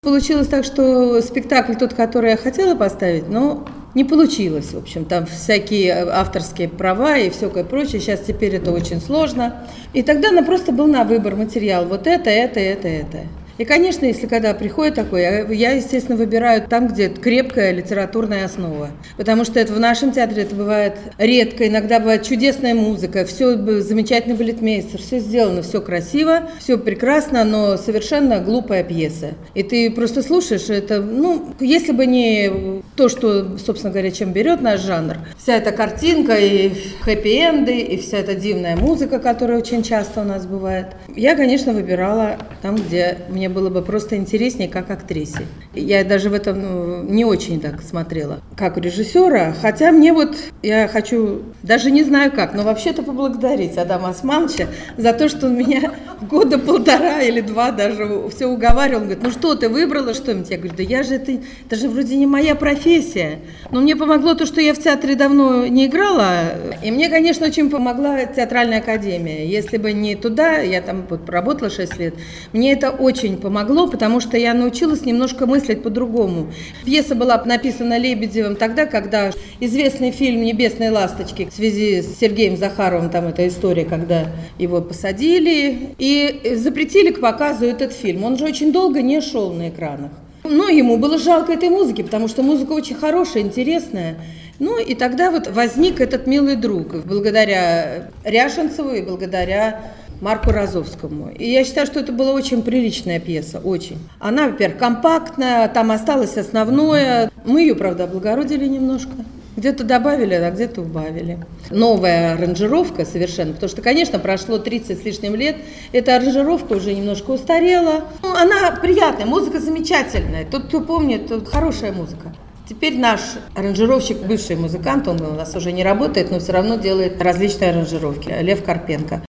Получилось так, что спектакль тот, который я хотела поставить, но не получилось. В общем, там всякие авторские права и всякое прочее. Сейчас теперь это очень сложно. И тогда просто был на выбор материал. Вот это. И, конечно, если когда приходит такое, я, естественно, выбираю там, где крепкая литературная основа. Потому что это в нашем театре это бывает редко, иногда бывает чудесная музыка, все замечательный балетмейстер, все сделано, все красиво, все прекрасно, но совершенно глупая пьеса. И ты просто слушаешь это, если бы не то, что, собственно говоря, чем берет наш жанр, вся эта картинка и хэппи-энды, и вся эта дивная музыка, которая очень часто у нас бывает, я, конечно, выбирала там, где мне было бы просто интереснее как актрисе. Я даже в этом не очень так смотрела, как у режиссера. Хотя мне я хочу, даже не знаю как, но вообще-то поблагодарить Адама Османовича за то, что он меня года 1,5 или 2 даже все уговаривал. Он говорит, что ты выбрала что-нибудь? Я говорю, да это же вроде не моя профессия. Но мне помогло то, что я в театре давно не играла. И мне, конечно, очень помогла театральная академия. Если бы не туда, я там проработала 6 лет, мне это очень помогло, потому что я научилась немножко мыслить по-другому. Пьеса была написана Лебедевым тогда, когда известный фильм «Небесные ласточки» в связи с Сергеем Захаровым, там эта история, когда его посадили и запретили к показу этот фильм. Он же очень долго не шел на экранах. Но ему было жалко этой музыки, потому что музыка очень хорошая, интересная. И тогда возник этот милый друг, благодаря Ряшенцеву и благодаря Марку Розовскому. И я считаю, что это была очень приличная пьеса, очень. Она, во-первых, компактная, там осталось основное. Мы ее, правда, облагородили немножко. Где-то добавили, а где-то убавили. Новая аранжировка совершенно, потому что, конечно, прошло 30 с лишним лет, эта аранжировка уже немножко устарела. Она приятная, музыка замечательная. Тот, кто помнит, хорошая музыка. Теперь наш аранжировщик, бывший музыкант, он у нас уже не работает, но все равно делает различные аранжировки, Лев Карпенко.